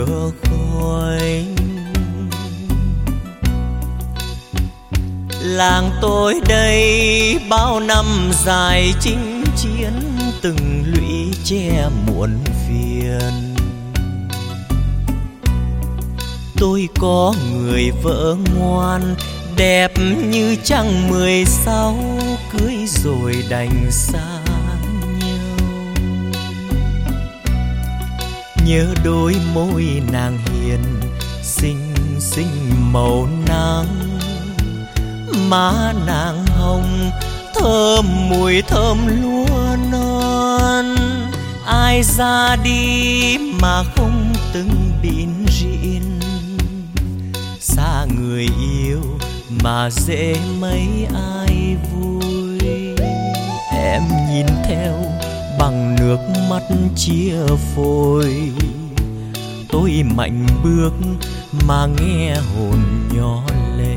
lửa khói. Làng tôi đây bao năm dài chinh chiến, từng lũy che muộn phiền. Tôi có người vợ ngoan, đẹp như trăng 16, cưới rồi đành xa nhau. Nhớ đôi môi nàng hiền, xinh xinh màu nắng. Má nàng hồng thơm mùi thơm lúa non. Ai ra đi mà không từng bỉn rỉn, xa người yêu mà dễ mấy ai vui. Em nhìn theo bằng nước mắt chia phôi, tôi mạnh bước mà nghe hồn nhỏ lệ.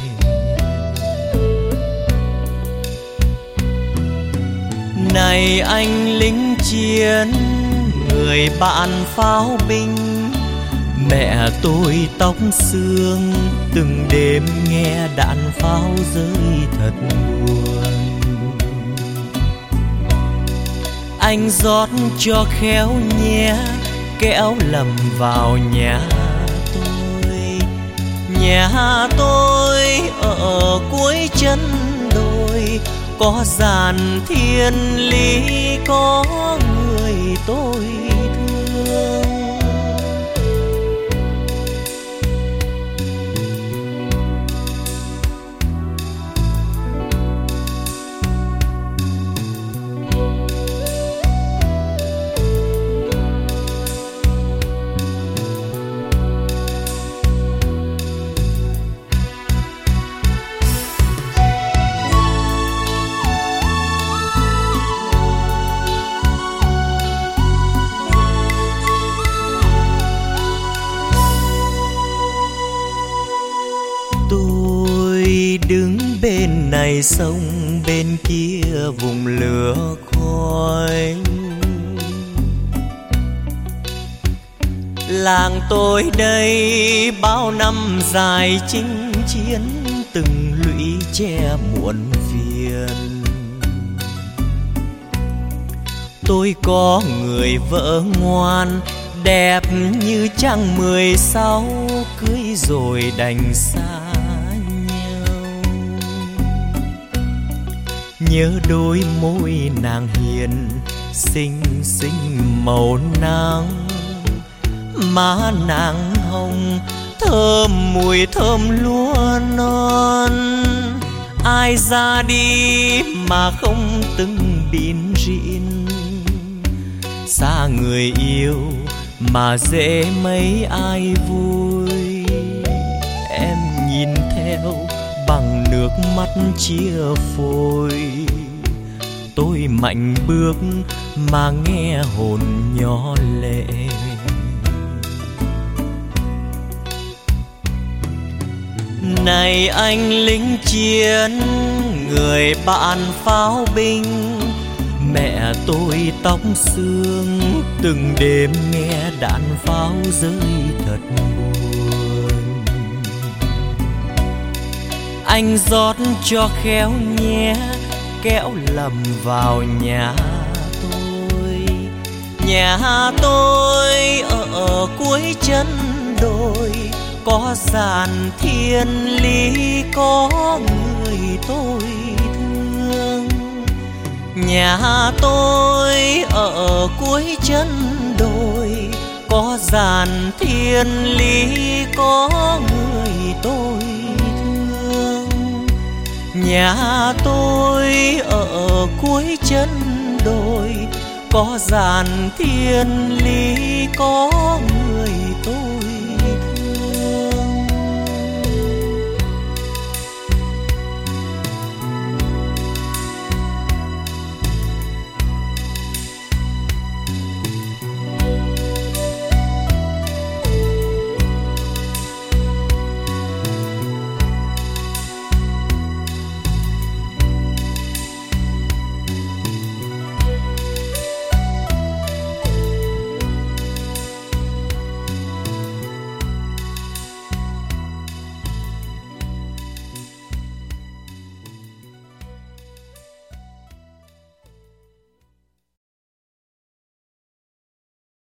Này anh lính chiến, người bạn pháo binh, mẹ tôi tóc xương, từng đêm nghe đạn pháo rơi thật buồn. Anh rót cho khéo nhé, kẻo lầm vào nhà tôi. Nhà tôi ở cuối chân đồi, có giàn thiên lý, có người tôi thương. Đứng bên này sông, bên kia vùng lửa khói. Làng tôi đây bao năm dài chinh chiến, từng lũy che muộn phiền. Tôi có người vợ ngoan, đẹp như trăng 16, cưới rồi đành xa. Nhớ đôi môi nàng hiền, xinh xinh màu nắng. Má nàng hồng thơm mùi thơm lúa non. Ai ra đi mà không từng bỉn rỉn, xa người yêu mà dễ mấy ai vui. Em nhìn theo bằng nước mắt chia phôi, tôi mạnh bước mà nghe hồn nhỏ lệ. Này anh lính chiến, người bạn pháo binh, mẹ tôi tóc xương, từng đêm nghe đạn pháo rơi thật buồn. Anh rót cho khéo nhé, kẻo lầm vào nhà tôi. Nhà tôi ở cuối chân đồi, có giàn thiên lý, có người tôi thương. Nhà tôi ở cuối chân đồi, có giàn thiên lý, có người tôi thương. Nhà tôi ở cuối chân đồi, có giàn thiên lý, có người